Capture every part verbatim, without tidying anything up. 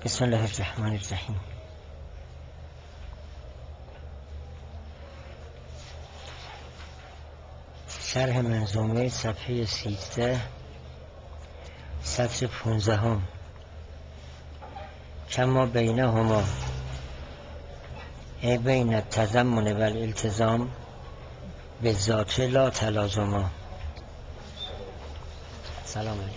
بسم الله الرحمن الرحیم. شرح منظومه صفحه سیزده سطر پونزدهم. کما بینهما ای بین التضمن و الالتزام بالذات لا تلازما. سلام علیکم.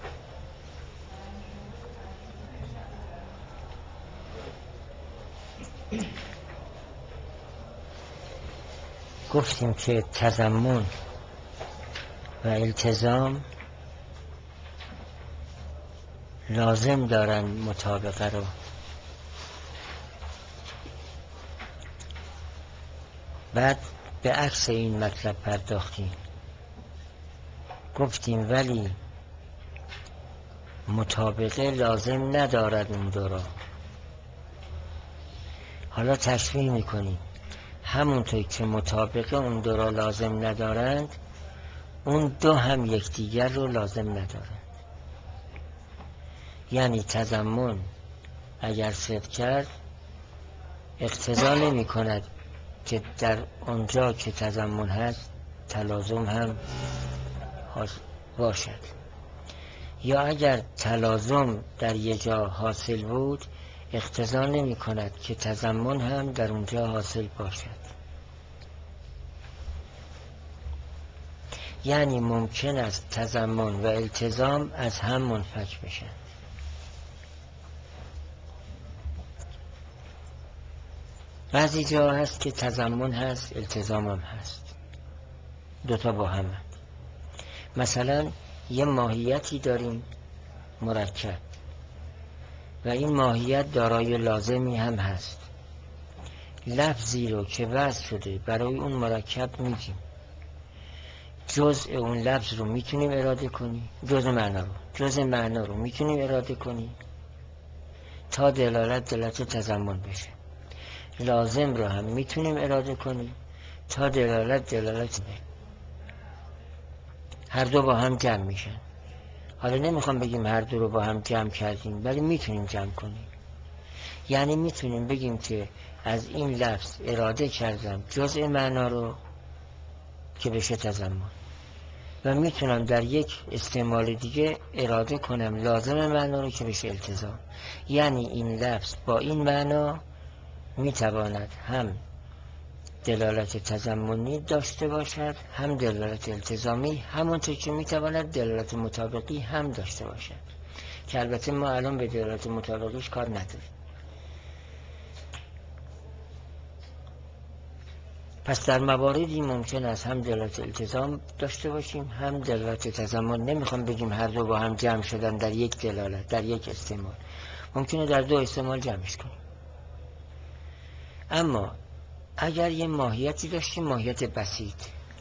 گفتیم که تضمن و التزام لازم دارن مطابقه رو. بعد به عکس این مطلب پرداختیم، گفتیم ولی مطابقه لازم ندارد اون دو را. حالا تشریح میکنیم همونطور که مطابقه اون دو را لازم ندارند، اون دو هم یکدیگر رو لازم ندارند. یعنی تضمن اگر صدق کرد اقتضا نمی کند که در اونجا که تضمن هست تلازم هم باشد، یا اگر تلازم در یه جا حاصل بود اقتضا نمی کند که تضمن هم در اونجا حاصل باشد. یعنی ممکن است تضمن و التزام از هم منفک بشن. بعضی جا هست که تضمن هست التزام هم هست، دوتا با هم هست. مثلا یه ماهیتی داریم مرکب و این ماهیت دارای لازمی هم هست. لفظی رو که وضع شده برای اون مرکب میگیم، جزء اون لفظ رو میتونیم اراده کنیم، جزء معنا رو جزء معنا رو میتونیم اراده کنیم تا دلالت دلالت تضمن بشه. لازم رو هم میتونیم اراده کنیم تا دلالت دلالت بشه. هر دو با هم جمع میشن. حالا نمیخوام بگیم هر دو رو با هم جمع کردیم، ولی میتونیم جمع کنیم. یعنی میتونیم بگیم که از این لفظ اراده کردم جزء معنا رو که بشه تضمن، و میتونم در یک استعمال دیگه اراده کنم لازم معنا رو که بشه التزام. یعنی این لفظ با این معنا میتواند هم دلالت تضمنی داشته باشد هم دلالت التزامی، همونطور که میتواند دلالت مطابقی هم داشته باشد، که البته ما الان به دلالت مطابقیش کار نداریم. پس در مواردی ممکن است هم دلالت التزام داشته باشیم هم دلالت تضمن. نمیخوام بگیم هر دو با هم جمع شدن در یک دلالت، در یک استعمال. ممکنه در دو استعمال جمعش کنیم. اما اگر یه ماهیتی داشتیم، ماهیت بسیط،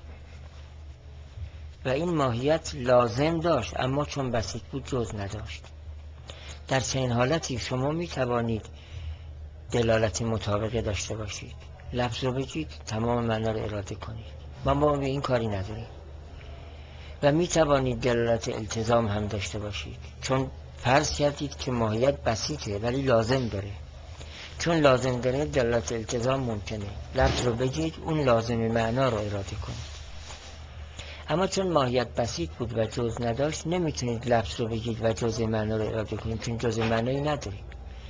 و این ماهیت لازم داشت اما چون بسیط بود جز نداشت، در چنین حالتی شما می توانید دلالت مطابقه داشته باشید. لفظ رو بگید تمام معنا رو اراده کنید، ما ما به این کاری نداریم. و می توانید دلالت التزام هم داشته باشید، چون فرض کردید که ماهیت بسیطه ولی لازم داره. چون لازم داره دلالت التزام ممکنه. لفظ رو بگید اون لازم معنا رو اراده کنید. اما چون ماهیت بسیط بود و جز نداشت نمیتونید لفظ رو بگید و جز معنا رو اراده کنید، چون جز معنایی ندارید.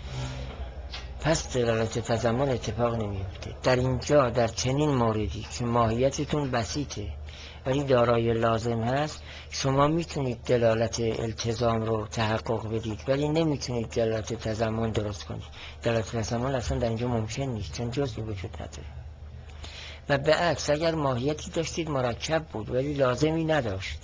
پس دلالت تضمن اتفاق نمیفته. در اینجا در چنین موردی که ماهیتتون بسیطه ولی دارای لازم هست، شما میتونید دلالت التزام رو تحقق بدید ولی نمیتونید دلالت تضمن درست کنید. دلالت تضمن اصلا در اینجا ممکن نیست، چون جزئی وجود نداره. و به عکس اگر ماهیتی داشتید مرکب بود ولی لازمی نداشت،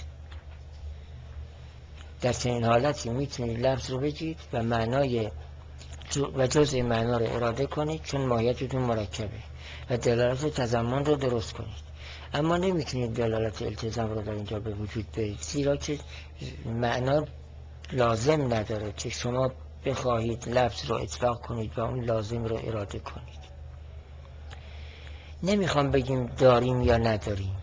در چنین حالتی میتونید لفظ رو بگید و معنای و جزء معنا رو اراده کنید، چون ماهیتتون مرکبه، و دلالت تضمن رو درست کنید. اما نمیتونید دلالت التزام رو در اینجا به وجود بیارید، زیرا که معنا لازم نداره که شما بخواهید لفظ رو اطلاق کنید و اون لازم رو اراده کنید. نمیخوام بگیم داریم یا نداریم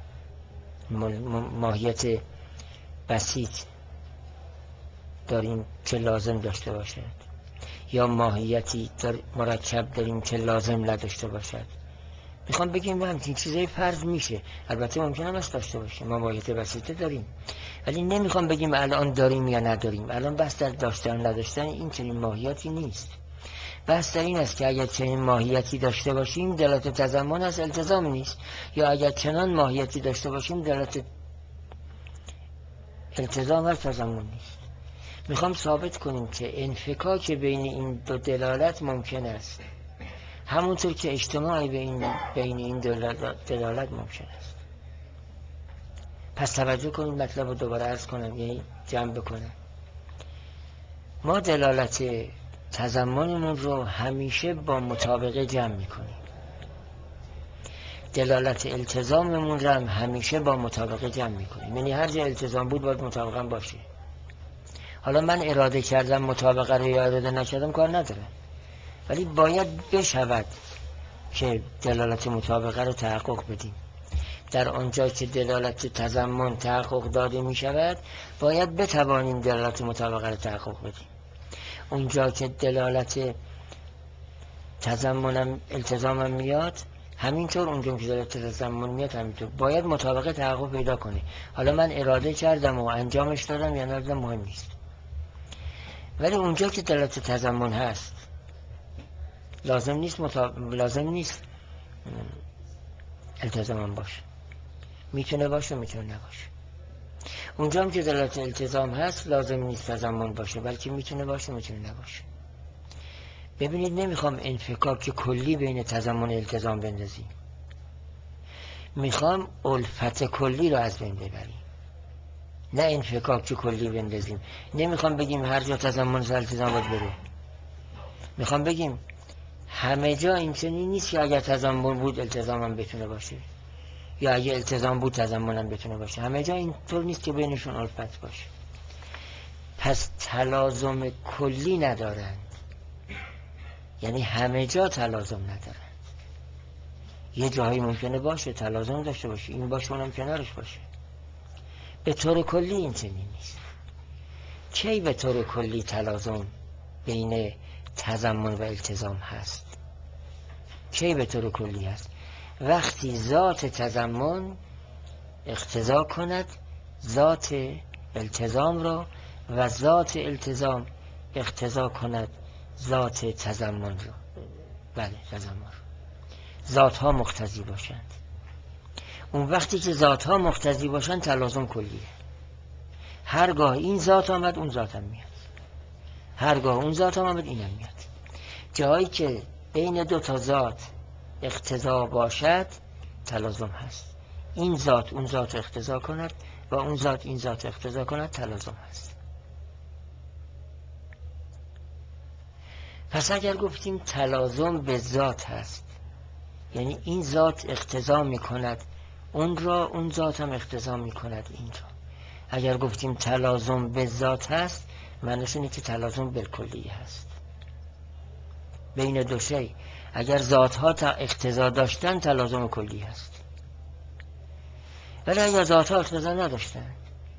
ماهیت بسیط داریم که لازم داشته باشد. یا ماهیتی مرکب داریم که لازم نداشته باشد. میخوام بگیم همچین چیزای فرض میشه، البته ممکن است داشته باشه، ما ماهیت بسیطه داریم، ولی نمیخوام بگیم الان داریم یا نداریم. الان بحث در داشتن نداشتن این چنین ماهیتی نیست. بحث در این است که اگر چنین ماهیتی داشته باشیم دلالت تضمن از التزام نیست، یا اگر چنان ماهیتی داشته باشیم دلالت التزام از تضمن نیست. میخوام ثابت کنیم که انفکاک بین این دو دلالت ممکن است، همونطور که اجتماعی بین بین این دلالت ممکن است. پس توجه کنیم، مطلب رو دوباره عرض کنم، یعنی جمع بکنم. ما دلالت تضمنمون رو همیشه با مطابقه جمع میکنیم، دلالت التزاممون رو هم همیشه با مطابقه جمع میکنیم. یعنی هر جا التزام بود باید مطابقه باشه. حالا من اراده کردم مطابقه رو یا اراده نکردم کار نداره، ولی باید بشود که دلالت مطابقه رو تحقق بدیم. در آنجا که دلالت تضمن تحقق داده می شود باید بتوانیم دلالت مطابقه رو تحقق بدیم. اونجا که دلالت تضمنم التزامم میاد همینطور، اونجا که دلالت تضمن میاد همینطور، باید مطابقه تحقق پیدا کنه. حالا من اراده کردم و انجامش دادم یا ندادم مهم نیست، ولی اونجا که دلالت تضمن هست لازم نیست مطابق... لازم نیست التزامم باشه، میتونه باشه میتونه نباشه. اونجا هم که دلالت التزام هست لازم نیست تضمن باشه، بلکه میتونه باشه میتونه نباشه. ببینید نمیخوام انفکاک کلی بین تضمن و التزام بندازیم، میخوام الفت کلی رو از بین ببریم، نه انفکاک کلی بندازیم. نمیخوام بگیم هر جا تضمن و التزام باید بره، میخوام بگیم همه جا این چنین نیست که اگر تضمن بود التزامم بتونه باشه، یا اگه التزام بود تضمنم بتونه باشه. همه جا اینطور نیست که بینشون الفت باشه. پس تلازم کلی ندارند، یعنی همه جا تلازم ندارند. یه جایی ممکنه باشه تلازم داشته باشه، این باشه اونم کنارش باشه. به طور کلی این چنین نیست. کی به طور کلی تلازم بین تضمن و التزام هست؟ کی به طور کلی هست؟ وقتی ذات تضمن اقتضا کند ذات التزام را و ذات التزام اقتضا کند ذات تضمن را. بله تضمن را. ذات ها مقتضی باشند. اون وقتی که ذات ها مقتضی باشند تلازم کلیه. هرگاه این ذات آمد اون ذات هم میاد، هرگاه اون ذات آمد اینم میاد. جایی که بین دو تا ذات اقتضا باشد تلازم هست. این ذات اون ذات اقتضا کند و اون ذات این ذات اقتضا کند تلازم هست. پس اگر گفتیم تلازم به ذات هست، یعنی این ذات اقتضا می کند اون را، اون ذات هم اقتضا می کند این را. اگر گفتیم تلازم به ذات هست معنیش اینه که تلازم بالکلی هست بین دو شی. اگر ذات ها اقتضا داشتن تلازم کلی هست، ولی اگر ذات ها اقتضا نداشتن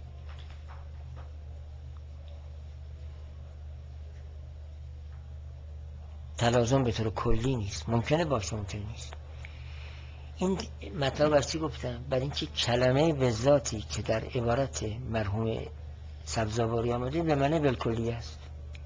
تلازم به طور کلی نیست. ممکنه باشه ممکنه نیست. این مطلب از چی گفتم؟ برای اینکه کلمه به ذاتی که در عبارت مرحوم سبزواری آمده به معنی بالکلی است.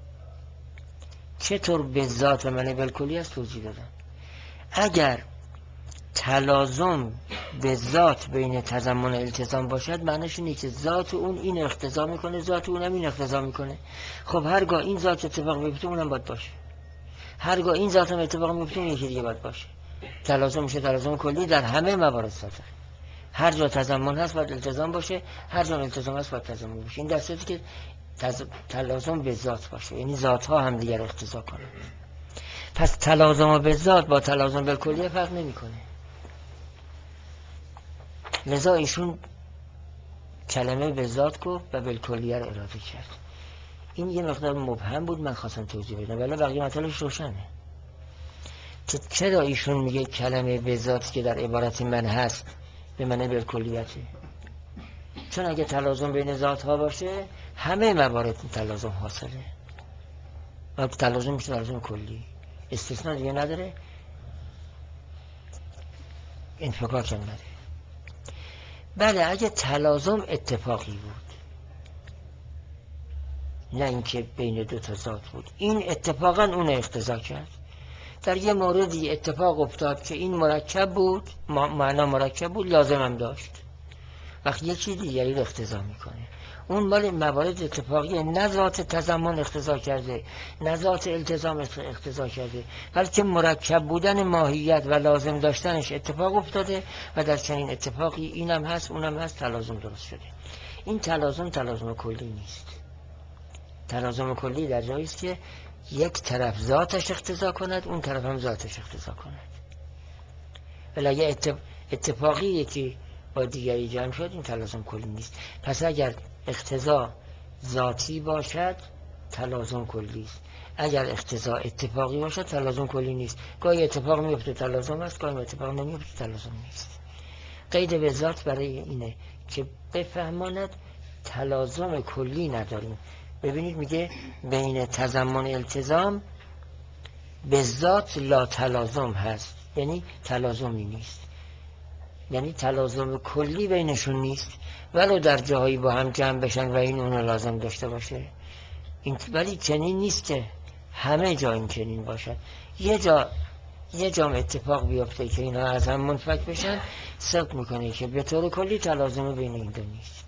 چطور به ذات به معنی بالکلی است توضیح دادم. اگر تلازم به ذات بین تضمن و التزام باشد معنیش اینه که ذات اون این اقتضا میکنه، ذات اونم این اقتضا میکنه. خب هرگاه این ذات اتفاق میفته اونم باید باشه، هرگاه این ذات هم اتفاق میفته اون یکی دیگه باید باشه. تلازم میشه تلازم کلی در همه موارد صادق. هر جا تضمن هست باید التزام باشه، هر جا التزام هست باید تضمن باشه. این در صورتی که تز... تلازم به ذات باشه، یعنی ذات ها هم دیگر اقتضا کنند. پس تلازم به ذات با تلازم بالکلی فرق نمیکنه. لذا ایشون کلمه به ذات گفت و بالکلیه رو اراده کرد. این یه مقدار مبهم بود، من خواستم توضیح بدم، ولی بقیه مطلبش روشنه. چرا ایشون میگه کلمه به ذات که در عبارت من هست به معنی بالکلیته؟ چون اگه تلازم بین ذات ها باشه همه موارد تلازم حاصله. تلازم میشه تلازم کلی، استثناء دیگه نداره، انفکاک هم نداره. بله اگه تلازم اتفاقی بود، نه اینکه بین دو تا ذات بود، این اتفاقا اون اقتضا کرد. در یه موردی اتفاق افتاد که این مرکب بود، معنا مرکب بود، لازم هم داشت، وقتی یه چیز دیگری رو اقتضا میکنه، اون مال موارد اتفاقیه، نه ذات تضمن اقتضا کرده، نه ذات التزام اقتضا کرده، بلکه مرکب بودن ماهیت و لازم داشتنش اتفاق افتاده و در چنین اتفاقی اینم هست اونم هست، تلازم درست شده. این تلازم تلازم کلی نیست. تلازم کلی در جایی است که یک طرف ذاتش اقتضا کند، اون طرف هم ذاتش اقتضا کند. ولی اگه اتفاقی یکی با دیگری جمع شد، این تلازم کلی نیست. پس اگر اقتضا ذاتی باشد تلازم کلی است، اگر اقتضا اتفاقی باشد تلازم کلی نیست. گاهی اتفاق میفته تلازم است، گاهی اتفاق نمیفته تلازم نیست. قید به ذات برای اینه که بفهماند تلازم کلی نداریم. ببینید میگه بین تضمن التزام به ذات لا تلازم هست، یعنی تلازمی نیست، یعنی تلازم کلی بینشون نیست، ولو در جاهایی با هم جمع بشن و این اونو لازم داشته باشه. این ولی چنین نیست که همه جا این چنین باشد. یه جا یه جا اتفاق بیفته که اینا از هم منفک بشن، صدق میکنه که به طور کلی تلازم بین این دو نیست.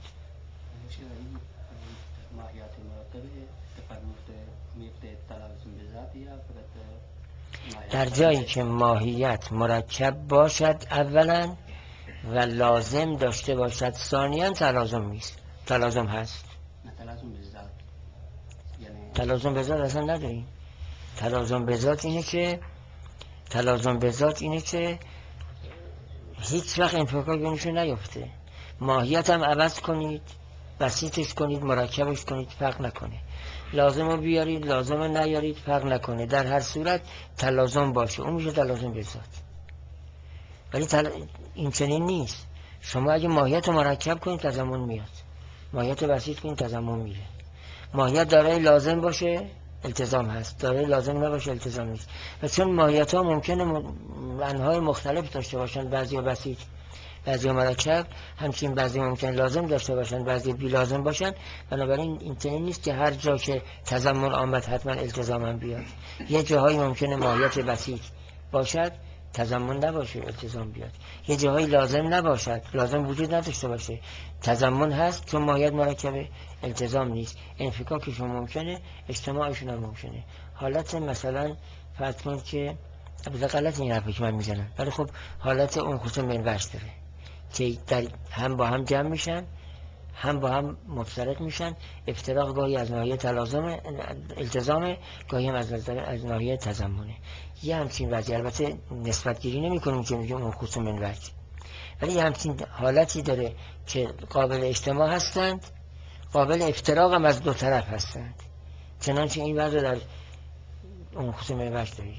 در جایی که ماهیت مرکب باشد اولا و لازم داشته باشد ثانیاً تلازم نیست. تلازم هست، تلازم به ذات، یعنی تلازم به ذات اصلا نداریم. تلازم به ذات اینه که تلازم به ذات اینه که هیچ وقت انفکاک بینشون نیفته. ماهیت هم عوض کنید، بسیطش کنید، مرکبش کنید، فرق نکنه. لازم رو بیارید، لازم رو نیارید، فرق نکنه. در هر صورت تلازم باشه، اون میشه تلازم به ذات. ولی تل... این چنین نیست. شما اگه ماهیت رو مرکب کنید تضمن میاد، ماهیت رو بسیط کنید تضمن میره. ماهیت دارای لازم باشه التزام هست، دارای لازم نباشه التزام نیست. و چون ماهیت ها ممکنه انواع مختلف داشته باشن، بعضی بسیط بعضی مرکب، همچنین بعضی ممکن لازم داشته باشن بعضی بی لازم باشن، بنابراین این چنین نیست که هر جا که تضمن آمد حتما التزام هم بیاد. یه جاهایی ممکنه ماهیت بسیط باشد تضمن نباشه التزام بیاد، یه جاهایی لازم نباشد، لازم وجود نداشته باشه، تضمن هست چون ماهیت مرکبه، التزام نیست. انفکاکشون ممکنه، اجتماعشون هم ممکنه. حالت مثلا فرض کنید که البته غلط این حرفی که من میزنم، ولی خب حالت اون خصوصا منوش داره که در هم با هم جمع میشن، هم با هم مفترق میشن. افتراق گاهی از ناحیه تلازم التزام، گاهی هم از از ناحیه تضمنه. یه همچین وضعی، البته نسبت گیری نمی کنیم که میگیم اون خصوص منوج، ولی یه همچین حالتی داره که قابل اجتماع هستند، قابل افتراق هم از دو طرف هستند. چنانچه این وضع در اون خصوص منوج دارید.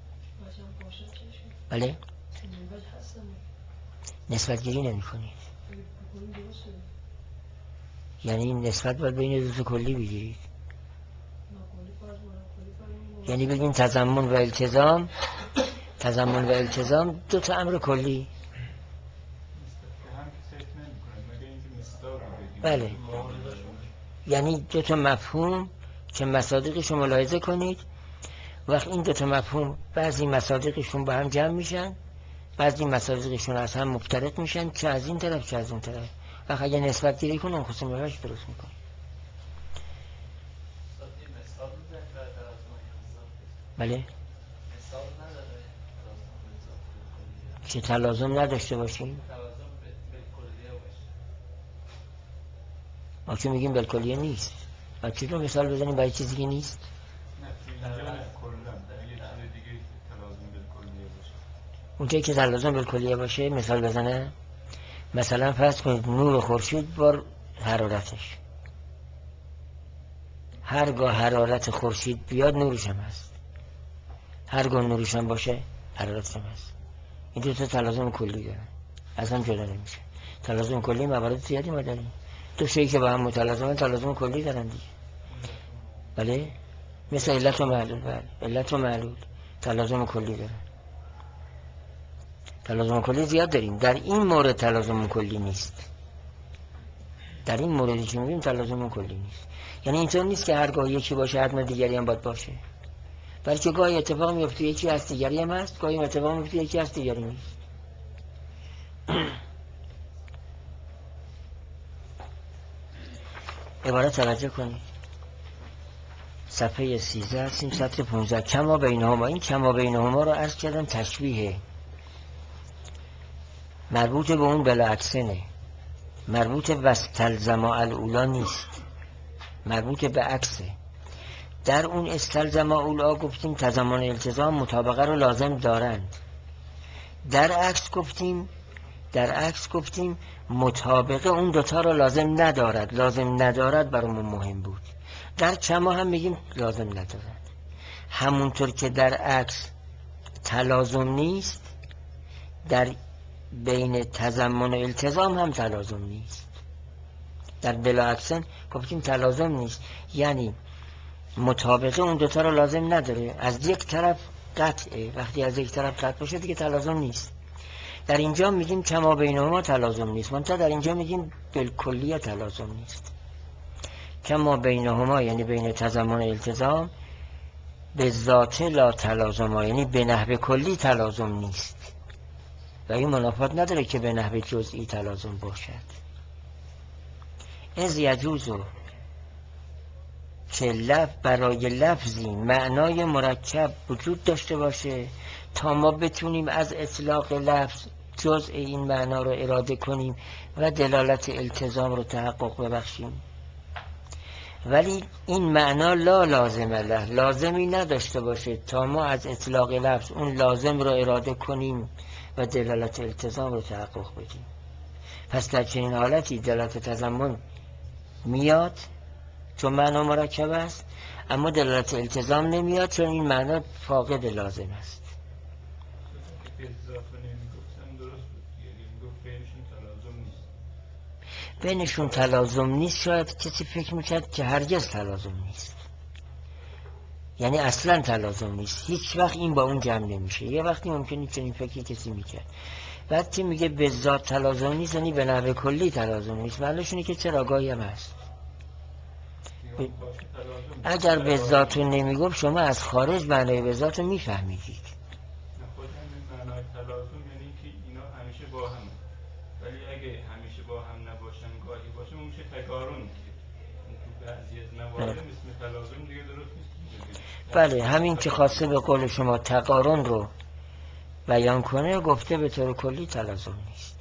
بله نسبت گیری نمی کنید، یعنی نسبت باید بین دو تا کلی بگیرید. یعنی بگیم تضمن و التزام، تضمن و التزام دو تا امر کلی. بله، یعنی دو تا مفهوم که مصادیقش رو ملاحظه کنید. وقت این دو تا مفهوم بعضی مصادیقشون با هم جمع میشن، بعضی مصادیقشون از هم مفترق میشن، چه از این طرف چه از اون طرف. وقت اگه نسبت گیری کنه اون خصوص منوج درست میکنه. بله که تلازم نداشته باشیم، ما که میگیم بالکلیه نیست. ما چطور مثال بزنیم برای چیزی که نیست؟ اونجایی که تلازم بالکلیه باشه مثال بزنه، مثلا فرض کنید نور خورشید بر حرارتش، هرگاه حرارت خورشید بیاد نورش هم هست، هرگاه نورش هم باشه حرارتش هم هست. این دو تا تلازم کلی دارن، از هم جدا نمیشه. تلازم کلی موارد زیادی ما داریم، دو شیئی که با هم متلازمن تلازم کلی دارن دیگه. بله مثل علت و معلول. بله علت و معلول تلازم کلی داره. تلازم کلی زیاد داریم، در این مورد تلازم کلی نیست. در این موردی که میگیم تلازم کلی نیست. یعنی اینطور نیست که هرگاه یکی باشه حتما دیگری هم باید باشه، بلکه گاهی اتفاق میفته یکی از دیگری هم هست، گاهی اتفاق میفته یکی از دیگری نیست. عبارت توجه کنید، صفحه سیزده هستیم، سطر پانزده. کما بینهما، این کما بینهما رو عرض کردم تشبیه، مربوط به اون بالعکسنه، مربوط به استلزم الاولا نیست، مربوط به عکسه. در اون استلزم اولا گفتیم تضمن التزام مطابقه رو لازم دارند، در عکس گفتیم در عکس گفتیم مطابقه اون دوتا رو لازم ندارد. لازم ندارد برامون مهم بود. در کما هم میگیم لازم ندارد. همونطور که در عکس تلازم نیست، در بین تضمن و التزام هم تلازم نیست. در بلا عکسن گفتیم تلازم نیست، یعنی مطابقه اون دوتا رو لازم نداره. از یک طرف قطعه، وقتی از یک طرف قطع باشه دیگه تلازم نیست. در اینجا میگیم کما بینهما تلازم نیست، منتها در اینجا میگیم بالکلیه تلازم نیست. کما بینهما یعنی بین تضمن و التزام، به ذات لا تلازم، یعنی به نحو کلی تلازم نیست و این منافات نداره که به نحو جزئی تلازم باشد. از یجوزو که لف برای لفظی معنای مرکب وجود داشته باشه تا ما بتونیم از اطلاق لفظ جزء این معنا رو اراده کنیم و دلالت التزام رو تحقق ببخشیم، ولی این معنا لا لازم له، لازمی نداشته باشه تا ما از اطلاق لفظ اون لازم رو اراده کنیم و دلالت التزام رو تحقق بدیم. پس در چنین حالتی دلالت تضمن میاد چون معنا مرکب است، اما دلالت التزام نمیاد چون این معنا فاقد لازم است. بینشون تلازم نیست. شاید کسی فکر میکرد که هرگز تلازم نیست، یعنی اصلا تلازم نیست، هیچ وقت این با اون جمع نمیشه. یه وقتی ممکنه چنین فکری کسی میکرد. وقتی میگه به ذات تلازم نیست یعنی به نحو کلی تلازم نیست، معنیش اینه که چرا گاهی هم هست. ب... اگر به ذات رو نمیگفت شما از خارج معنای به ذات رو میفهمیدید. خود همین معنای تلازم یعنی که اینا همیشه با هم، ولی اگه همیشه با هم نباشن گاهی باشه اون میشه تکارن دیگه. تو بعضی از موارد اسم تلازم دیگه درست نیست. بله همین که خواسته به قول شما تقارن رو بیان کنه، گفته به طور کلی تلازم نیست.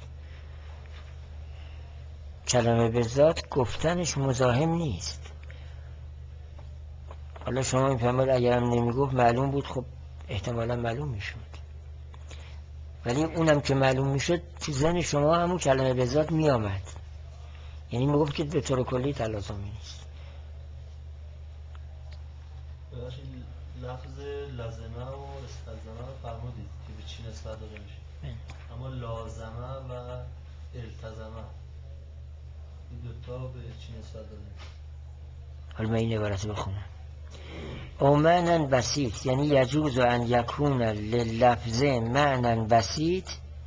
کلمه به ذات گفتنش مزاحم نیست. حالا شما این فهمید اگرم نمیگفت معلوم بود، خب احتمالا معلوم میشد، ولی اونم که معلوم میشد تو ذهن شما همون کلمه به ذات میامد، یعنی میگفت که به طور کلی تلازمی نیست. ببخشید لفظ لازمه و استلزمه رو فرمودید که به چی نسبت داده میشه، اما لازمه و التزمه این دوتا به چی نسبت داده میشه؟ حالا من این عبارت بخونم. او معنی بسیط یعنی یجوز ان یکون للفظ معنی بسیط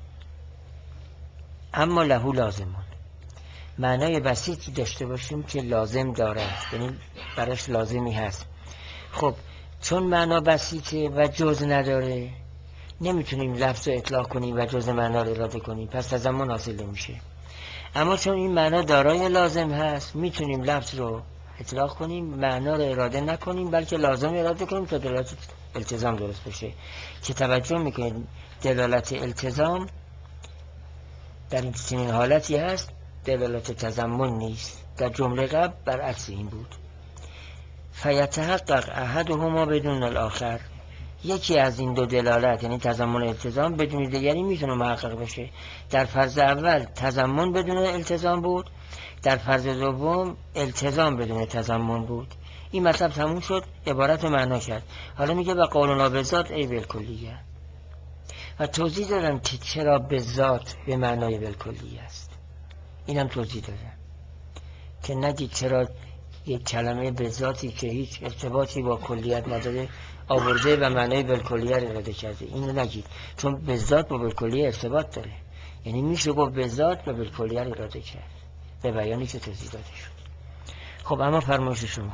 اما له لازمون، معنای بسیطی داشته باشیم که لازم دارد، یعنی براش لازمی هست. خب چون معنا بسیطه و جز نداره نمیتونیم لفظ رو اطلاق کنیم و جز معنا رو اراده کنیم، پس تضمن حاصل نمیشه. اما چون این معنا دارای لازم هست میتونیم لفظ رو اطلاق کنیم، معنا رو اراده نکنیم بلکه لازم اراده کنیم تا دلالت التزام درست بشه. که توجه میکنید دلالت التزام در این چنین حالتی هست، دلالت تضمن نیست. در جمله قبل برعکس این بود. فیتحقق احدهما بدون الاخر، یکی از این دو دلالت یعنی تضمن و التزام بدون دیگری میتونه محقق بشه. در فرض اول تضمن بدون التزام بود، در فرض دوم التزام بدون تضمن بود. این مطلب تموم شد، عبارت رو معنا کرد. حالا میگه و قولنا بذات ای بالکلیه، و توضیح دادم که چرا بذات به معنای بالکلیه است. اینم توضیح دادم که نگید چرا یک کلمه به ذاتی که هیچ ارتباطی با کلیت نداره آورده و معنای بالکلیه رو اراده کرده. اینو نگید، چون به ذات با بالکلیه ارتباط داره. یعنی میشه با به ذات و بالکلیه رو اراده کرد به بیانی که توضیح داده شد. خب اما فرمایش شما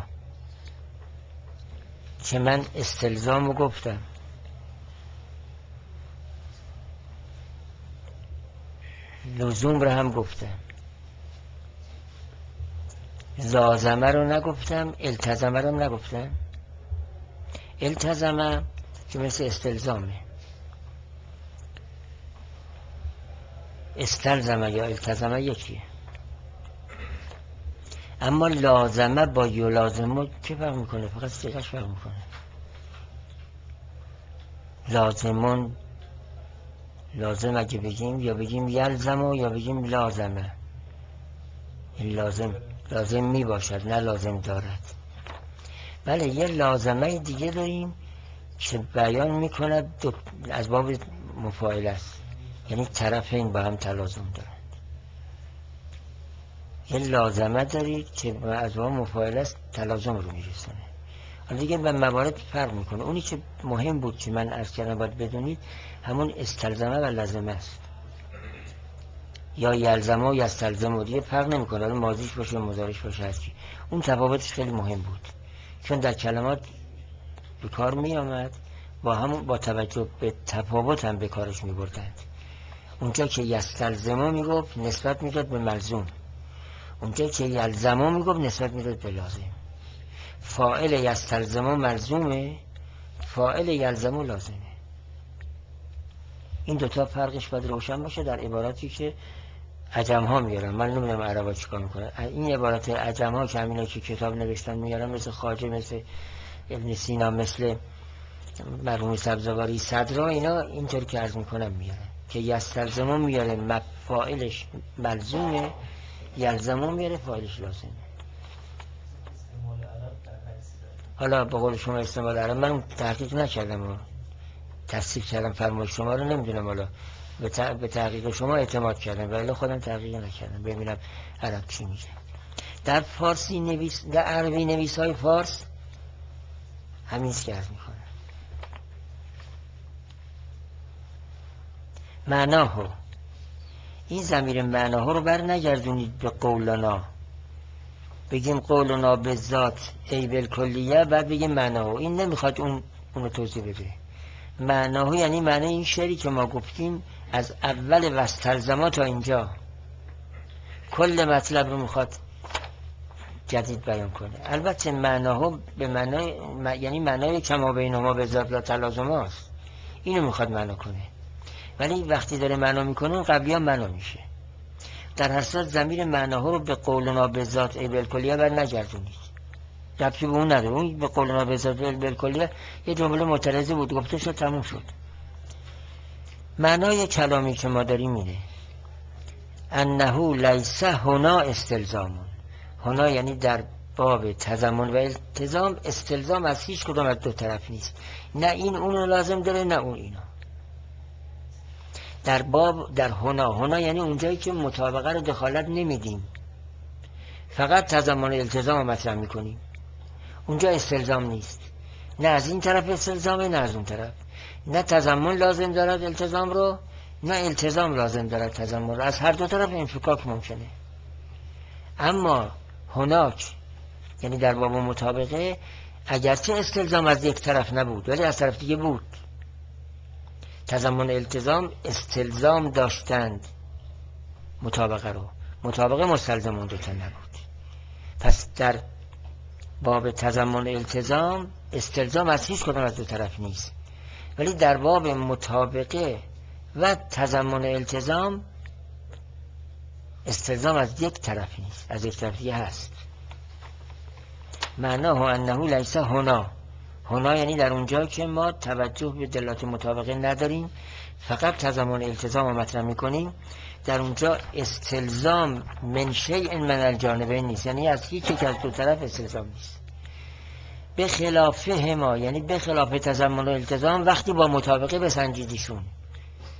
که من استلزام رو گفتم، لزوم رو هم گفتم، لازمه رو نگفتم، التزمه رو نگفتم. التزمه که مثل استلزامه، استلزمه یا التزمه یکیه. اما لازمه با یلازمه چه فرق میکنه؟ فقط سیغش فرق میکنه. لازمون لازم اگه بگیم یا بگیم یلزمه یا بگیم لازمه. این لازم لازم می باشد نه لازم دارد. بله یه لازمه دیگه داریم که بیان میکند دو... از باب مفاعله است، یعنی طرفین با هم تلازم دارند. یه لازمه دارید که از باب مفاعله است تلازم رو میرسونه. حالا دیگه به موارد فرق میکنه. اونی که مهم بود که من عرض کردم باید بدونید همون استلزمه و لازمه است، یا یلزمه و یستلزمه و دیگه فرق نمیکنه حالا ماضیش باشه یا مضارعش باشه هرچی. اون تفاوتش خیلی مهم بود چون در کلمات به کار می آمد، با همون با توجه به تفاوت هم به کارش می بردند. اونجا که یستلزمه می گفت نسبت می داد به ملزوم، اونجا که یلزمه می گفت نسبت می داد به لازم. فاعل یستلزمه ملزومه، فاعل یلزمه لازمه. این دوتا فرقش باید روشن باشه در عباراتی که عجم ها میارن. من نمیدونم عربا چیکار میکنن. این عبارات عجم ها که همینا که کتاب نوشتن میارن، مثل خواجه، مثل ابن سینا، مثل مرحوم سبزواری، صدرا، اینا اینطور که عرض میکنم میارن که یستلزمه میاره مفاعلش ملزومه، یلزمه میاره فاعلش لازمه. حالا به قول شما استعمال عرب من تحقیق نکردم و تصدیق کردم فرمایش شما رو، نمیدونم حالا به تحقیق شما اعتماد کردم ولی خودم تحقیق نکردم ببینم عرب چی میگه. در فارسی نویس، در عربی نویس های فارس همین که عرض میکنه. معناهو، این ضمیر معناها رو بر نگردونید به قولنا، بگیم قولنا به ذات ای بالکلیه بعد بگیم معناهو. این نمیخواد اون اونو توضیح بده. معناهو یعنی معنی این شعری که ما گفتیم از اول وستلزما تا اینجا کل مطلب رو میخواد جدید بیان کنه. البته معناهو به معنای م... یعنی معنای کما بینهما به ذات لا تلازم است، اینو میخواد معنا کنه. ولی وقتی داره معنا میکنه اون قبلی هم معنا میشه. در هر صورت ضمیر معناها رو به قولنا به ذات ای بالکلیه بر نگردونید، ربطی به اون نداره. اون به قولنا به ذات ای بالکلیه یه جمله معترضه بود، گفته شد تموم شد. معنای کلامی که ما داریم اینه انه لیس هنا استلزام. هنا یعنی در باب تضمن و التزام استلزام از هیچ کدوم از دو طرف نیست، نه این اونو لازم داره نه اون اینو. در باب در هنا، هنا یعنی اونجایی که مطابقه رو دخالت نمیدیم، فقط تضمن التزام مطرح میکنیم، اونجا استلزام نیست. نه از این طرف استلزامه نه از اون طرف. نه تضمن لازم دارد التزام رو، نه التزام لازم دارد تضمن رو. از هر دو طرف انفکاک ممکنه. اما هناک یعنی در باب مطابقه اگرچه استلزام از یک طرف نبود ولی از طرف دیگه بود. تضمن التزام استلزام داشتند مطابقه رو، مطابقه مستلزم اون دوتا نبود. پس در باب تضمن التزام استلزام از هیچ کدام از دو طرف نیست، ولی در باب مطابقه و تضمن التزام استلزام از یک طرف نیست، از یک طرف دیگه هست. معناه انه لیس هنا، هنا یعنی در اونجا که ما توجه به دلالت مطابقه نداریم، فقط تضمن التزام رو مطرح میکنیم، در اونجا استلزام من شیء من الجانبین نیست، یعنی از هیچ یک از دو طرف استلزام نیست. به خلاف هما یعنی به خلاف تضمن و التزام وقتی با مطابقه بسنجیدیشون،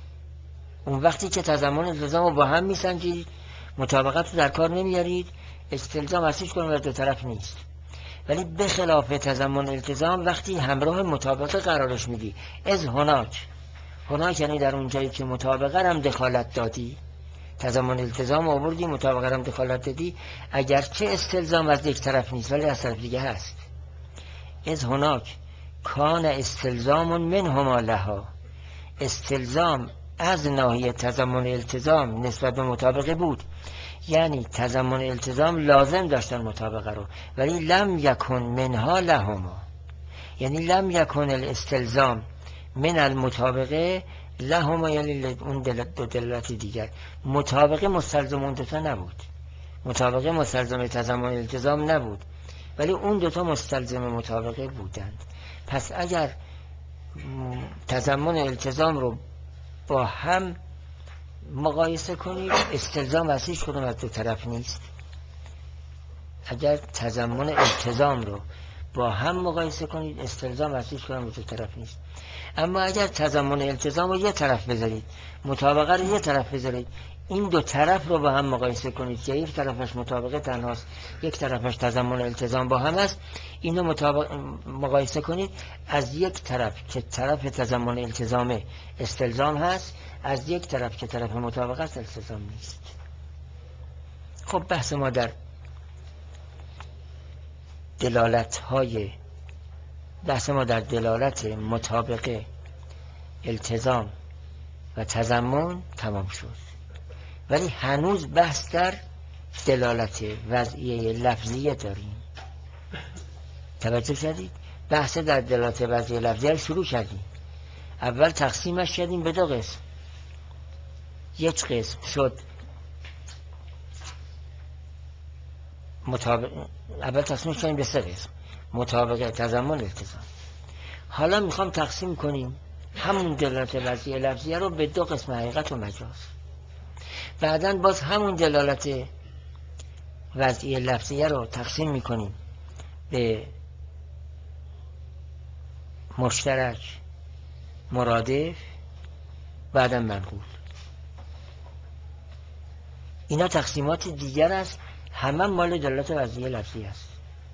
اون وقتی که تضمن و التزام رو با هم میسنجید مطابقت رو در کار نمیارید، استلزام اصلیش کنم از دو طرف نیست. ولی به خلاف تضمن التزام وقتی همراه مطابقه قرارش میدی، از هناک هناک یعنی در اون جایی که مطابقه هم دخالت دادی، تضمن التزام آوردی، مطابقه هم دخالت دادی، اگرچه استلزام از یک طرف نیست ولی از طرف دیگه هست. از هناک کان استلزام منهما لها، استلزام از ناحیه تضمن التزام نسبت به مطابقه بود، یعنی تضمن التزام لازم داشتن مطابقه رو، ولی لم یکن منها لهما، یعنی لم یکن الاستلزام من المطابقه لهما، یعنی اون دو دلالت دیگر. مطابقه مستلزم اون دوتا نبود، مطابقه مستلزم تضمن التزام نبود، ولی اون دوتا مستلزم مطابقه بودند. پس اگر تضمن التزام رو با هم مقایسه کنید، استلزام اصلیش کدوم از دو طرف نیست. اگر تضمن التزام رو با هم مقایسه کنید، استلزام اصلیش کدوم از دو طرف نیست. اما اگر تضمن التزام رو یه طرف بذارید، مطابقه رو یه طرف بذارید، این دو طرف رو با هم مقایسه کنید که یک طرفش مطابقه تنهاست، یک طرفش تضمن التزام با هم است، اینو مطابق... مقایسه کنید، از یک طرف که طرف تضمن التزامه استلزام هست، از یک طرف که طرف مطابقه است التزام نیست. خب بحث ما در دلالت های بحث ما در دلالت مطابقه، التزام و تضمن تمام شد، ولی هنوز بحث در دلالت وضعیه لفظیه داریم. توجه کردید؟ بحث در دلالت وضعیه لفظیه شروع کردیم. اول تقسیمش کردیم به دو قسم. یک قسم شد مطابق اول تقسیمش کردیم به سه قسم: مطابقه، تضمن، التزام. حالا میخوام تقسیم کنیم همون دلالت وضعیه لفظیه رو به دو قسم: حقیقت و مجاز. بعداً باز همون دلالت وضعیه لفظیه رو تقسیم میکنیم به مشترک، مرادف، بعداً منقول. اینا تقسیمات دیگر است، همه مال دلالت وضعیه لفظی است.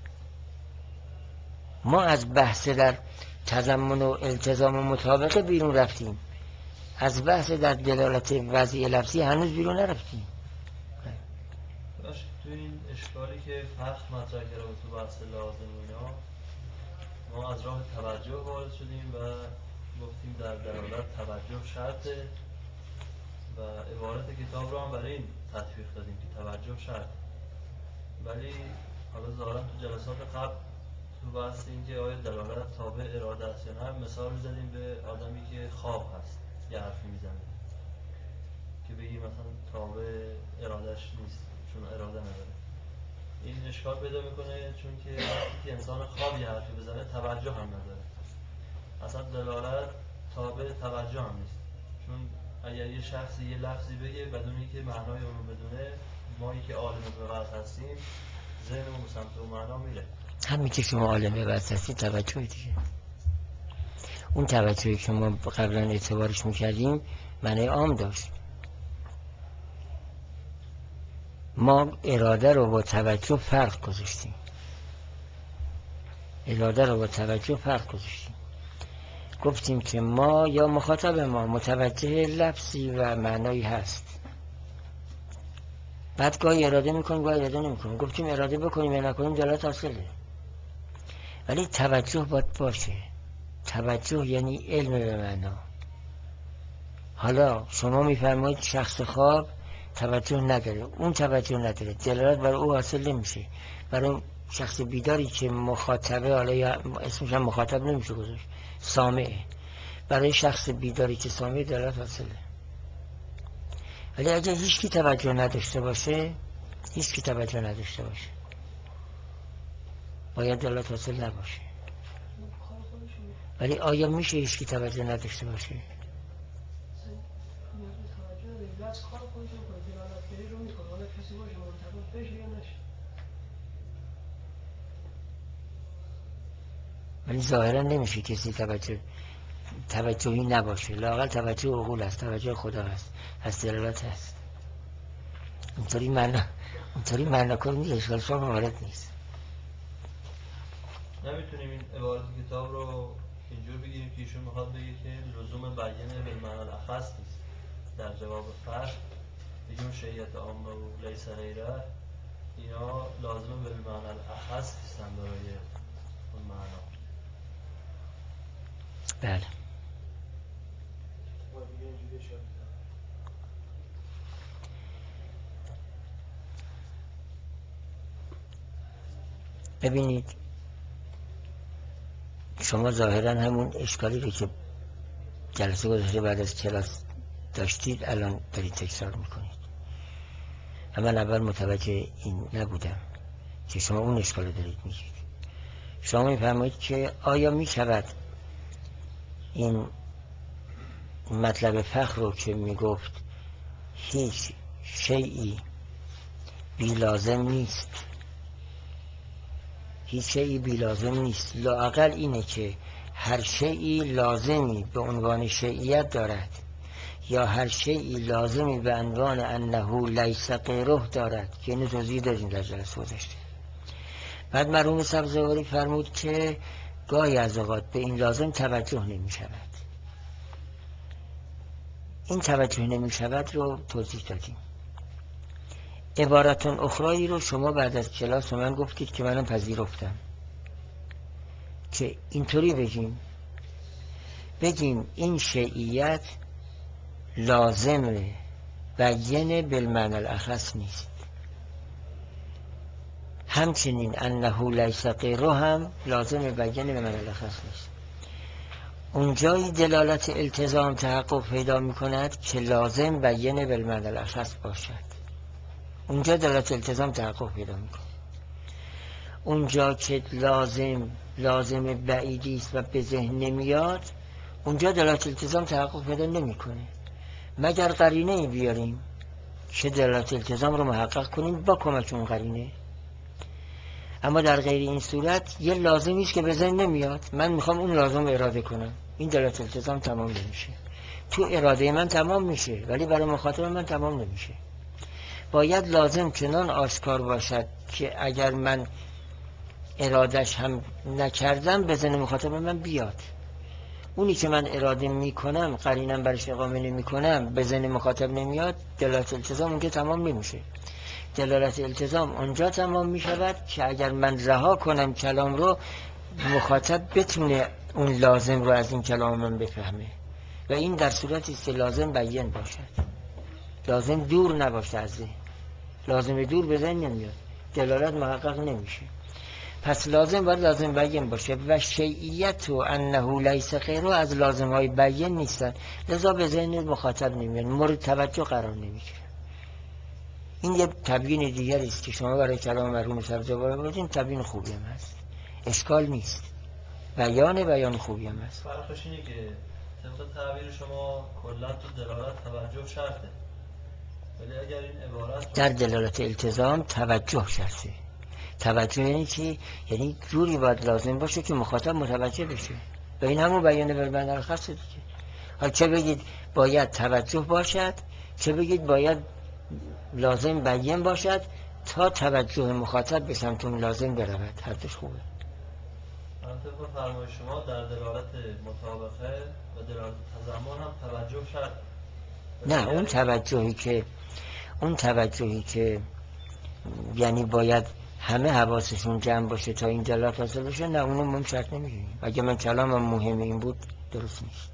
ما از بحث در تضمن و التزام و مطابقه بیرون رفتیم، از بحث در دلالت وضعیه لفظی هنوز بیرون نرفتیم. باشه، تو این اشکالی که فقط مطرح کرده بود تو بحث لازم اینا، ما از راه توجه وارد شدیم و گفتیم در دلالت توجه شرطه و عبارت کتاب رو هم برای این تطبیق دادیم که توجه شرط. ولی حالا ظاهرا تو جلسات قبل تو بحث این که آیا دلالت تابع اراده است یا نه، مثال می‌زدیم به آدمی که خواب هست یه حرفی میزنه که بگی مثلا تابع ارادهش نیست چون اراده نداره. این اشکال پیدا میکنه چون که وقتی که انسان خواب یه حرفی بزنه توجه هم نداره، اصلا دلالت تابع توجه هم نیست. چون اگر یه شخصی یه لفظی بگه بدون اینکه معنای اون رو بدونه، مایی که عالم وضع هستیم ذهنمون به سمت اون معنا میره. همین که شما عالم وضع هستید توجه دیگه. اون توجهی که ما قبلا اعتبارش میکردیم معنی عام داشت. ما اراده رو با توجه فرق گذاشتیم. اراده رو با توجه فرق گذاشتیم. گفتیم که ما یا مخاطب ما متوجه لفظی و معنایی هست، بعد گاهی اراده میکنیم گاهی اراده نمیکنیم. گفتیم اراده بکنیم یا نکنیم دلالت حاصله، ولی توجه باید باشه. توجه یعنی علم به معنا. حالا شما میفرمایید شخص خواب توجه نداره، اون توجه نداره، دلالت برای او حاصل نمیشه. برای شخص بیداری که مخاطبه، حالا یا اسمش هم مخاطب نمیشه گذاشت، سامعه، برای شخص بیداری که سامعه دلالت حاصله. ولی اگه هیچ کی توجه نداشته باشه، هیچ کی توجه نداشته باشه، باید دلالت حاصل نباشه. ولی آیا میشه هیچ کی توجه نداشته باشه؟ لفظ کار خودش رو کنه، دلالتگری رو میکنه، حالا کسی باشه مرتبط بشه یا نشه. ولی ظاهرا نمیشه کسی توجه توجهی نباشه. لااقل توجه عقول است، توجه خدا است، از دلالت هست. اونطوری معنا اونطوری معنا کنی اشکال شما وارد نیست. نمیتونیم این عبارت کتاب رو اینجور بگیریم که ایشون میخواد بگه که لزوم بیانه بالمعنی الاخص نیست. در جواب فرق بگیم شیعت عامه و لیس غیره اینا لازم بالمعنی الاخص نیستن برای اون معنا. بله. ببینید شما ظاهرا همون اشکالی رو که جلسه گذشته بعد از کلاس داشتید الان دارید تکرار میکنید. من اول متوجه این نبودم که شما اون اشکال رو دارید میگید. شما میفرمایید که آیا میشود این مطلب فخر رو که میگفت هیچ شیئی بی لازم نیست، هیچ شیئی بی لازم نیست، لااقل اینه که هر شیئی لازمی به عنوان شیعیت دارد یا هر شیئی لازمی به عنوان انه لیس غیره دارد که اینو توضیح دادیم در جلسه گذشته. بعد مرحوم سبزواری فرمود که گاهی از اوقات به این لازم توجه نمی شود. این توجه نمی شود رو توضیح دادیم. عبارتون اخرایی رو شما بعد از کلاس من گفتید که منم پذیرفتم که اینطوری بگیم بگیم این شیعیت لازم بیان بالمعنی الاخص نیست، همچنین انه لیس غیره هم لازم بیان بالمعنی الاخص نیست. اونجایی دلالت التزام تحقق پیدا می کند که لازم بیان بالمعنی الاخص باشد. اونجا دلالت التزام تحقق پیدا می کند. اونجا که لازم لازم بعیدی است و به ذهن نمیاد اونجا دلالت التزام تحقق پیدا نمیکنه مگر قرینه ای بیاریم که دلالت التزام رو محقق کنیم با کمک اون قرینه. اما در غیر این صورت یه لازمی است که به ذهن نمیاد، من میخوام اون لازم رو اراده کنم، این دلالت التزام تمام نمیشه. تو اراده من تمام میشه ولی برای مخاطب من تمام نمیشه. باید لازم چنان آشکار باشد که اگر من ارادش هم نکردم به ذهن مخاطب من بیاد. اونی که من اراده میکنم قرینم برش اقامه نمیکنم به ذهن مخاطب نمیاد، دلالت التزام اونجا تمام نمیشه. دلالت التزام اونجا تمام میشود که اگر من رها کنم کلام رو مخاطب بتونه اون لازم رو از این کلام من بفهمه و این در صورتی است که لازم بیان باشد، لازم دور نباشه از ذهن. لازم دور به ذهن نمیاد، دلالت محقق نمیشه. پس لازم باید لازم بیان باشه و شیعیت و انه لیس غیره از لازم های بیان نیستن، لذا به ذهن مخاطب نمیاد، مورد توجه قرار نمیگیره. این یه تبیین دیگری است که شما برای کلام مرحوم سبزواری بودین، تبیین خوبی هم هست، اشکال نیست، بیان بیان خوبی هم هست. فرقش اینه که طبق تعبیر شما کلا تو دلالت توجه شرطه، ولی اگر این عبارت در دلالت التزام توجه شرطه. توجه یعنی چی؟ یعنی جوری باید لازم باشه که مخاطب متوجه بشه و این همون بیان بالمعنی الاخص دیگه. حالا چه بگید باید توجه باشد، چه بگید باید لازم بیان باشد تا توجه مخاطب به سمت اون لازم برود، هر دوش خوبه. من طبق فرمای شما در دلالت مطابقه و دلالت تضمن هم توجه شرط. نه اون توجهی که اون توجهی که یعنی باید همه حواسشون جمع باشه تا این دلالت حاصل بشه، نه اونو من شرط نمیگیم. اگه من کلامم مهم این بود درست نیست.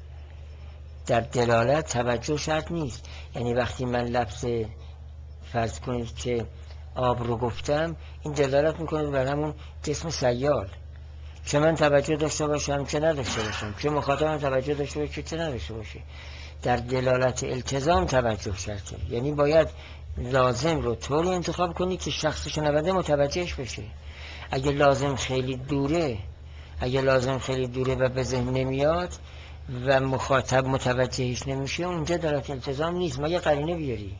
در دلالت توجه شرط نیست. یعنی وقتی من لفظ فرض کنید که آب رو گفتم، این دلالت میکنه بر همون جسم سیال، چه من توجه داشته باشم چه نداشته باشم، چه مخاطبم توجه داشته باشه چه نداشته باشه. در دلالت التزام توجه شرطه، یعنی باید لازم رو طوری انتخاب کنی که شخص شنونده متوجهش بشه. اگه لازم خیلی دوره اگه لازم خیلی دوره و به ذهن نمیاد و مخاطب متوجهش نمیشه، اونجا دلالت التزام نیست، مگه قرینه بیاری.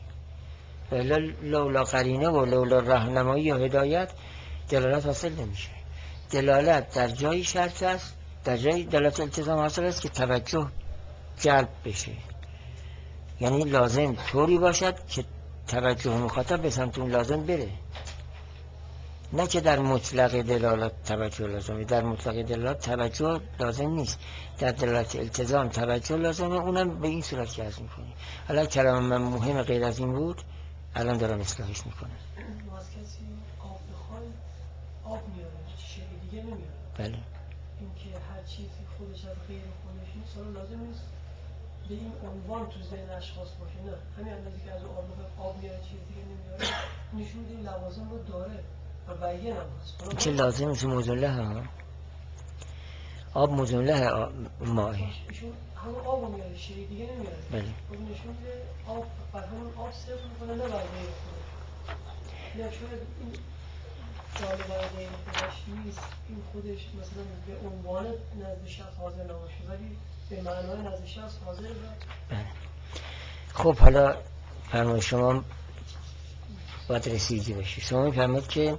لولا قرینه و لولا راهنمایی یا هدایت دلالت حاصل نمیشه. دلالت در جای شرط است، در جای دلالت التزام حاصل است که توجه جلب بشه، یعنی لازم طوری باشد که توجه مخاطب به سمت اون لازم بره، نه که در مطلق دلالت توجه لازمه. در مطلق دلالت توجه لازم نیست، در دلالت التزام توجه لازمه، اونم به این صورت که عرض میکنی. حالا کلام من مهم غیر از این بود، الان دارم اصلاحش میکنم. ما از کسی آب بخوایم آب میاره، چیزی دیگه نمیاره. بله. اینکه هر چیزی خودش از غیر خودش نیست، حالا لازم نیست به این عنوان تو ذهن اشخاص باشه. نه، همین اندازه که از آب بخوایم آب میاره چیز دیگه نمیاره، نشون میده این لوازم رو داره و بیان هم هست. چه لازم نیست مزله ها، آب مزله ماه. ایشون همون آب رو میاره، چیز دیگه نمیاره. بله. خب نشون میده آب بر همون آب صرف میکنه، نه بر غیر خودش. یا شاید این جالبه غیر خودش نیست، این خودش مثلا به عنوان نزد شخص حاضر نباشه، ولی به معنای نزد شخص حاضر باشه. خب حالا فرمای شما باید رسیدگی بشه. شما میفهمید که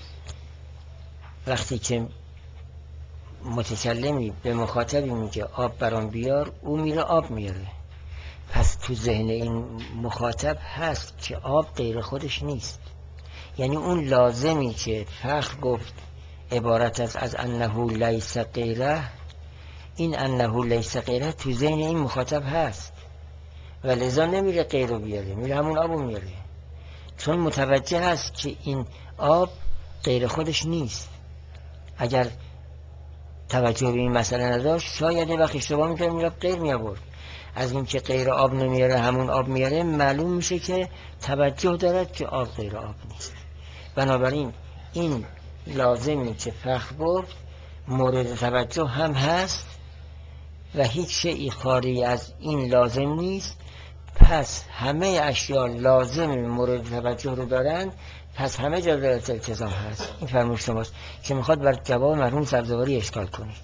وقتی که متکلمی به مخاطبی میگه آب برام بیار، او میره آب میاره، پس تو ذهن این مخاطب هست که آب غیر خودش نیست. یعنی اون لازمی که فخر گفت عبارت از از انه لیس غیره، این انه لیس غیره تو ذهن این مخاطب هست و لذا نمیره غیر رو بیاره، میره همون آب رو میاره، چون متوجه هست که این آب غیر خودش نیست. اگر توجه به این مسئله نداشت شاید یه وقت اشتباه میکنه میره غیر میابرد. از این که غیر آب نمیاره همون آب میاره، معلوم میشه که توجه دارد که آب غیر آب نیست. بنابراین این لازمی که فخر گفت مورد توجه هم هست و هیچ شیئی خارج از این لازم نیست، پس همه اشیاء لازم مورد توجه رو دارند، پس همه جا دلالت التزام هست. این فرمایش شماست که میخواد بر جواب مرحوم سبزواری اشکال کنید.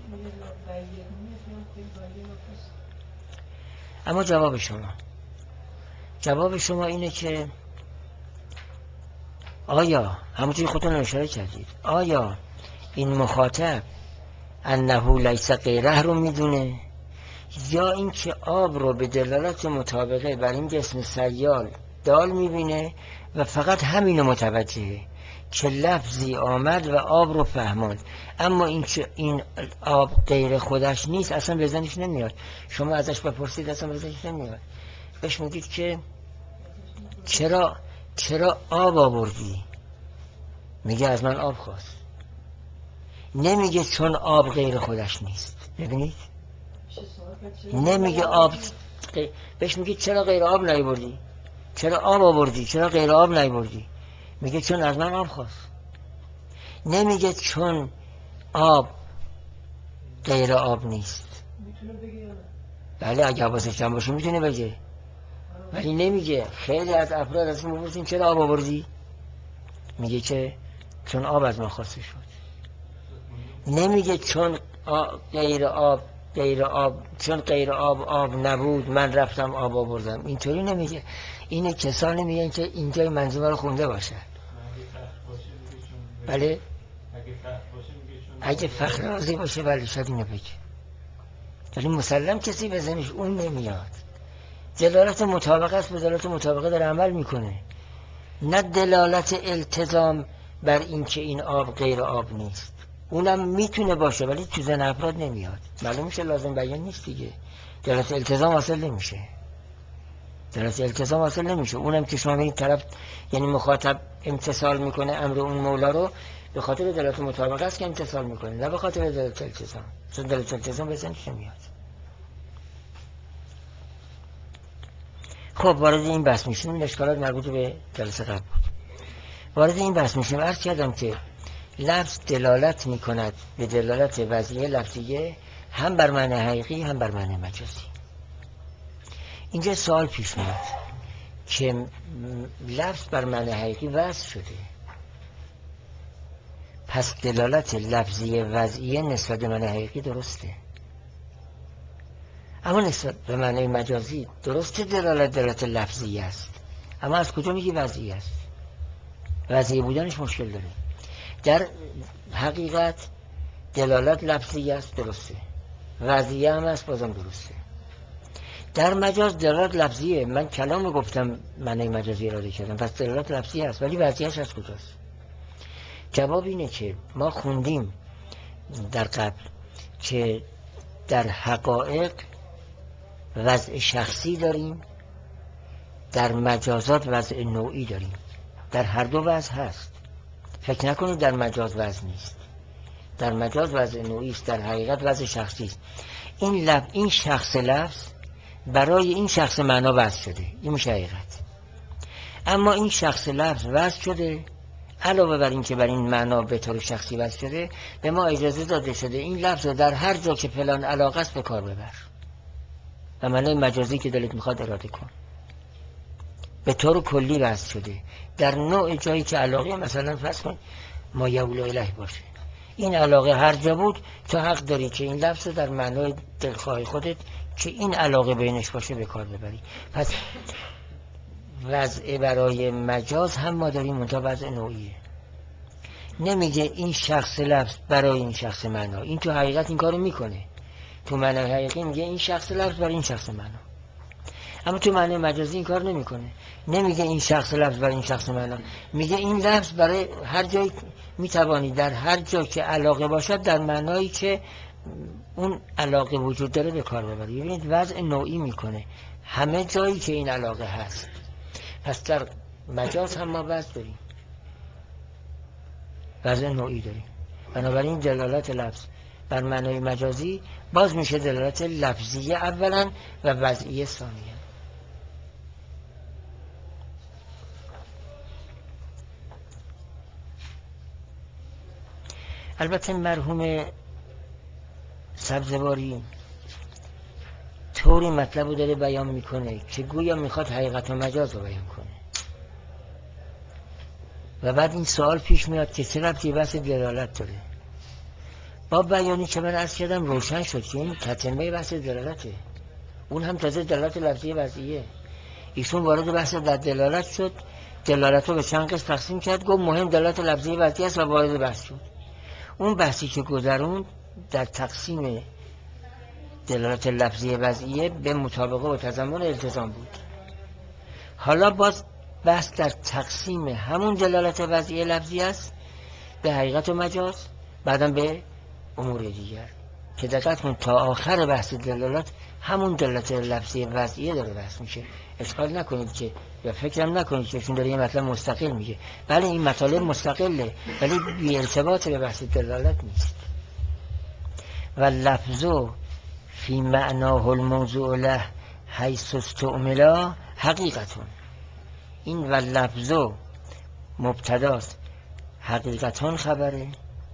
اما جواب شما جواب شما اینه که آیا همونجوری خودتون اشاره کردید، آیا این مخاطب انه لیس غیره رو میدونه، یا اینکه آب رو به دلالت مطابقه بر این جسم سیال دال میبینه و فقط همین متوجهه که لفظی آمد و آب رو فهماند، اما این که این آب غیر خودش نیست اصلا به ذهنش نمیاد. شما ازش بپرسید اصلا به ذهنش نمیاد. بهش میگید که چرا چرا آب آوردی، میگه از من آب خواست، نمیگه چون آب غیر خودش نیست. ببینید نمیگه آب، بهش میگه چرا غیر آب نیاوردی، چرا آب آوردی، چرا غیر آب نیاوردی، میگه چون از من آب خواست. نمیگه چون آب غیر آب نیست. بله اگه حواسش جمع باشه میتونه بگه، ولی نمیگه. خیلی از افراد از این میپرسیم چرا آب آوردی، میگه که چون آب از من خواسته شد. نمیگه چون غیر آب غیر آب چون غیر آب آب نبود من رفتم آب آوردم، اینطوری نمیگه. اینه کسانی میگن که اینجای منظومه رو خونده باشه. بله اگه فخر راضی باشه بله شاید اینو بگه، ولی مسلم کسی به ذهنش اون نمیاد. دلالت مطابقه است، به دلالت مطابقه داره عمل میکنه، نه دلالت التزام بر این که این آب غیر آب نیست. اونم میتونه باشه ولی تو ذهن افراد نمیاد، معلوم میشه لازم بیان نیست دیگه. دلالت التزام حاصل نمیشه، دلالت التزام حاصل نمیشه. اونم که شما این طرف یعنی مخاطب امتثال میکنه امر اون مولا رو، به خاطر دلالت مطابقه است که امتثال میکنه، نه به خاطر دلالت التزام، چون دلالت التزام به ذهنش نمیاد. خب وارد این بحث میشیم. این اشکالات مربوط به جلسه قبل بود. وارد این بحث میشیم. عرض کردم که لفظ دلالت میکند به دلالت وضعیه لفظیه، هم بر معنی حقیقی هم بر معنی مجازی. اینجا سوال پیش میاد که لفظ بر معنی حقیقی وضع شده، پس دلالت لفظیه وضعیه نسبت به معنی حقیقی درسته، اما نسبت به معنی مجازی درسته دلالت دلالت لفظیه است، اما از کجا میگی وضعیه است؟ وضعیه بودنش مشکل داره. در حقیقت دلالت لفظیه است، درسته، وضعیه هم است، بازم درسته. در مجاز دلالت لفظیه. من کلام گفتم معنی مجازی اراده کردم، پس دلالت لفظی هست، ولی وضعیتش از کجاست؟ جواب اینه که ما خوندیم در قبل که در حقایق وضع شخصی داریم، در مجازات وضع نوعی داریم. در هر دو وضع هست. فکر نکنید در مجاز وضع نیست. در مجاز وضع نوعی است، در حقیقت وضع شخصی است. این لب این شخص لفظ برای این شخص معنا وضع شده، این میشه حقیقت. اما این شخص لفظ وضع شده، علاوه بر این که بر این معنا به طور شخصی وضع شده، به ما اجازه داده شده این لفظ رو در هر جا که فلان علاقه است به کار ببر و معنای مجازی که دلت میخواد اراده کن. به طور کلی وضع شده در نوع جایی که علاقه، مثلا فرض کن ما یولو اله باشه، این علاقه هر جا بود تو حق داری که این لفظ رو در معنای دلخواه خودت که این علاقه بینش باشه به کار ببری. پس وضع برای مجاز هم ما داریم، منتها وضع نوعیه. نمیگه این شخص لفظ برای این شخص معنا، این تو حقیقت این کارو میکنه. تو معنای حقیقی میگه این شخص لفظ برای این شخص معنا، اما تو معنای مجازی این کار نمیکنه. نمیگه این شخص لفظ برای این شخص معنا، میگه این لفظ برای هر جایی میتوانی در هر جا که علاقه باشد در معنایی که اون علاقه وجود داره به کار ببری. ببینید وضع نوعی میکنه همه جایی که این علاقه هست. پس در مجاز هم ما وضع داریم، وضع نوعی داریم. بنابراین دلالت لفظ بر معنای مجازی باز میشه دلالت لفظیه اولا و وضعیه ثانیا. البته مرحوم سبزواری طوری مطلب رو داره بیان میکنه که گویا میخواد حقیقت و مجاز رو بیان کنه و بعد این سوال پیش میاد که چه ربطی بحث دلالت داره. با بیانی که من عرض کردم روشن شد که این تتمه بحث دلالته، اون هم تازه دلالت لفظی وضعیه. ایشون وارد بحث در دلالت شد، دلالت رو به چند قسم تقسیم کرد، گفت مهم دلالت لفظی وضعیه است و وارد بحث شد. اون بحثی که گذروند در تقسیم دلالت لفظی وضعیه به مطابقه و تضمن التزام بود. حالا باز بحث در تقسیم همون دلالت وضعیه لفظی است به حقیقت و مجاز، بعدم به امور دیگر که دقت کن تا آخر بحث دلالت همون دلالت لفظی وضعیه داره بحث میشه. اشکال نکنید که یا فکرم نکنید که چون داره یه مطلب مستقل میگه، بله این مطالب مستقله ولی بی ارتباط به بحث دلالت نیست. و لفظو فی معناه الموضوع له حیث استعملا حقیقتون. این و لفظو مبتداست، حقیقتون خبره،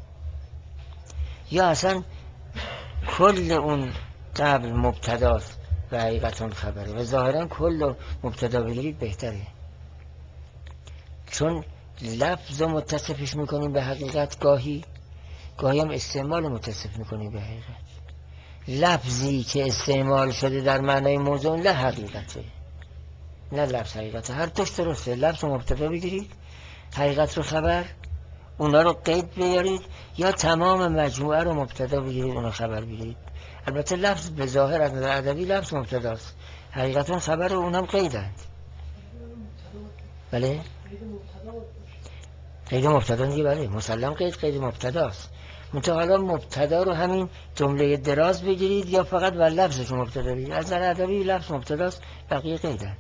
یا اصلا کل اون قبل مبتداست و حقیقتون خبره و ظاهرا کل مبتدا بگیرید بهتره، چون لفظ متصفش میکنیم به حقیقت، گاهی گاهی هم استعمال متصف میکنیم به حقیقت. لفظی که استعمال شده در معنای موضوع نه حقیقته نه لفظ حقیقته، هر دوش درسته. لفظ مبتدا بگیرید، حقیقت رو خبر، اونا رو قید بیارید، یا تمام مجموعه رو مبتدا بگیرید اونا خبر بگیرید. البته لفظ به ظاهر از نظر ادبی لفظ مبتداست، حقیقتا خبر اونم قیدند. بله قید مبتدا دیگه، بله مسلم قید قید مبتداست. منتها حالا مبتدا رو همین جمله دراز بگیرید یا فقط و لفظش مبتدا بگیرید. از نظر ادبی لفظ مبتداست، بقیه قیدند.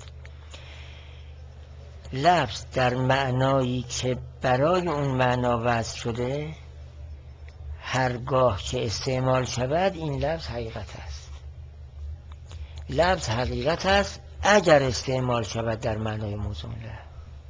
لفظ در معنایی که برای اون معنا وضع شده هرگاه که استعمال شود این لفظ حقیقت است. لفظ حقیقت است اگر استعمال شود در معنای موضوع له.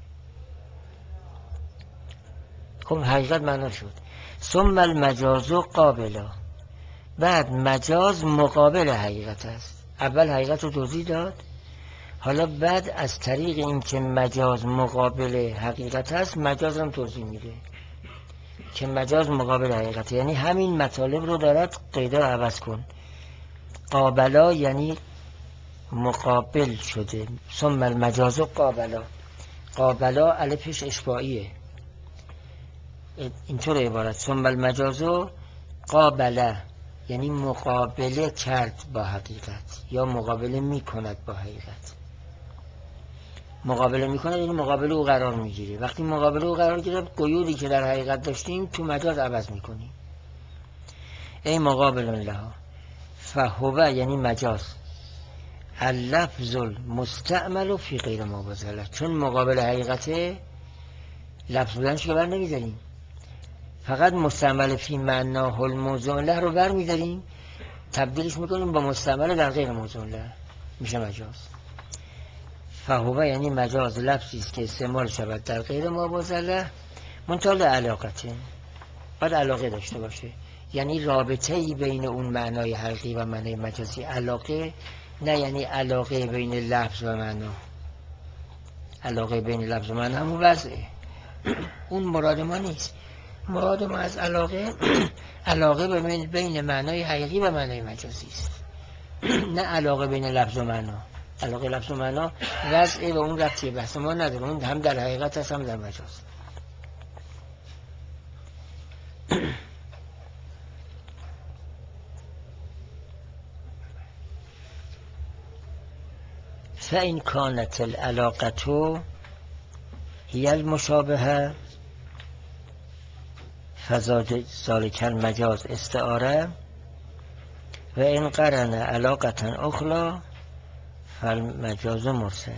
خب حقیقت معنا شد. ثم المجاز قابلا، بعد مجاز مقابل حقیقت است. اول حقیقت رو توضیح داد، حالا بعد از طریق این که مجاز مقابل حقیقت است مجاز هم توضیح میده که مجاز مقابل حقیقت، یعنی همین مطالب رو دارد قیدا عوض کن. قابلا یعنی مقابل شده. ثم المجاز قابلا، قابلا الفش اشباعیه، اینطور عبارت ثم المجاز قابله یعنی مقابله کرد با حقیقت یا مقابله میکند با حقیقت. مقابله میکنه یعنی مقابله او قرار میگیره. وقتی مقابله او قرار گیره قیودی که در حقیقت داشتیم تو مجاز عوض میکنیم. ای مقابل لها فهو یعنی مجاز اللفظ المستعمل فی غیر ما بذله، چون مقابل حقیقت لفظ بودنش که بر نمیداریم، فقط مستعمل فی معناه الموضوع له رو بر میداریم تبدیلش میکنیم با مستعمل در غیر موضوع له، میشه مجاز. فهو یعنی مجاز لفظی است که استعمال شود در غیر ما بذله منطال علاقته، باید علاقه داشته باشه، یعنی رابطه ای بین اون معنای حقیقی و معنای مجازی، علاقه نه یعنی علاقه بین لفظ و معنا. علاقه بین لفظ و معنا همون وضعه، اون مراد ما نیست. مراد ما از علاقه علاقه بین بین معنای حقیقی و معنای مجازی است، نه علاقه بین لفظ و معنا. علاقه لفظ و معنا وضعه و اون ربطی بحث ما نداره، اون هم در حقیقت هست هم در مجاز. فإن كانت العلاقة هي المشابهة فذلك المجاز استعاره و إن قرن علاقة أخرى فالمجاز مرسل.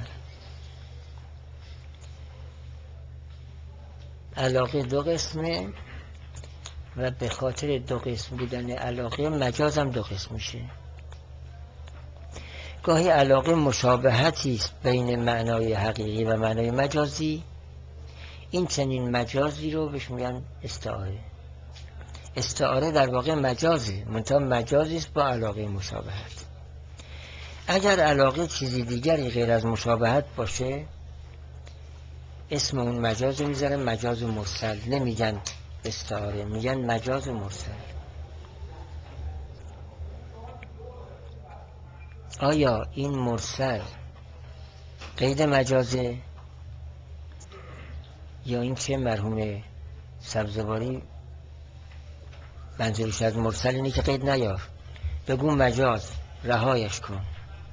علاقه دو قسمه و به خاطر دو قسم بودن علاقه مجاز هم دو قسم میشه. گاهی علاقه مشابهتی است بین معنای حقیقی و معنای مجازی، این چنین مجازی رو بهش میگن استعاره. استعاره در واقع مجازه، منتها مجازی است با علاقه مشابهت. اگر علاقه چیزی دیگری غیر از مشابهت باشه اسم اون مجاز رو میذارن مجاز مرسل، نمیگن استعاره، میگن مجاز مرسل. آیا این مرسل قید مجازه یا این که مرحوم سبزواری منظورش از مرسل اینه که قید نیار، بگو مجاز رهایش کن،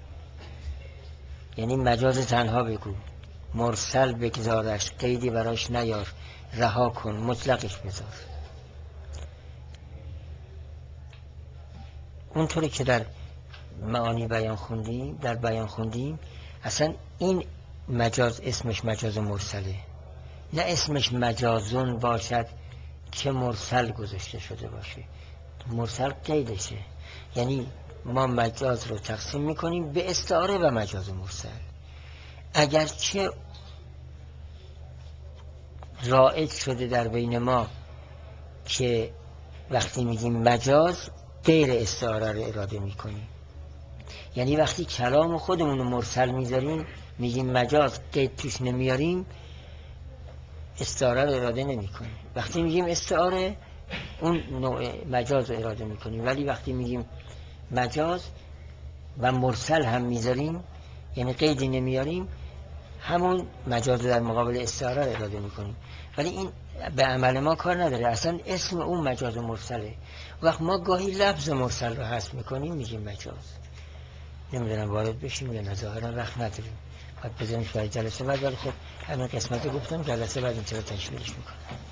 یعنی مجاز تنها بگو، مرسل بگذارش قیدی براش نیار، رها کن، مطلقش بذار. اونطوری که در معانی بیان خوندیم در بیان خوندیم اصلا این مجاز اسمش مجاز مرسله، نه اسمش مجازون باشد که مرسل گذاشته شده باشه. مرسل قیدشه، یعنی ما مجاز رو تقسیم میکنیم به استعاره و مجاز مرسل. اگرچه رائج شده در بین ما که وقتی میگیم مجاز غیر استعاره رو اراده میکنیم، یعنی وقتی کلام خودمون رو مرسل میذاریم میگیم مجاز قید توش نمیاریم، استعاره رو اراده نمیکنیم. وقتی میگیم استعاره اون نوع مجاز رو اراده میکنیم، ولی وقتی میگیم مجاز و مرسل هم میذاریم یعنی قیدی نمیاریم همون مجاز در مقابل استعاره رو اراده میکنیم، ولی این به عمل ما کار نداره، اصلا اسم اون مجاز مرسله. وقت ما گاهی لفظ مرسل رو حذف میکنیم میگیم مجاز. نمیدونم وارد بشیم یا نه، ظاهرا وقت نداریم، باید بزنیم برای جلسه بعد، ولی خب همین قسمت رو گفتم، جلسه بعد این چرا تشمیلش میکنم.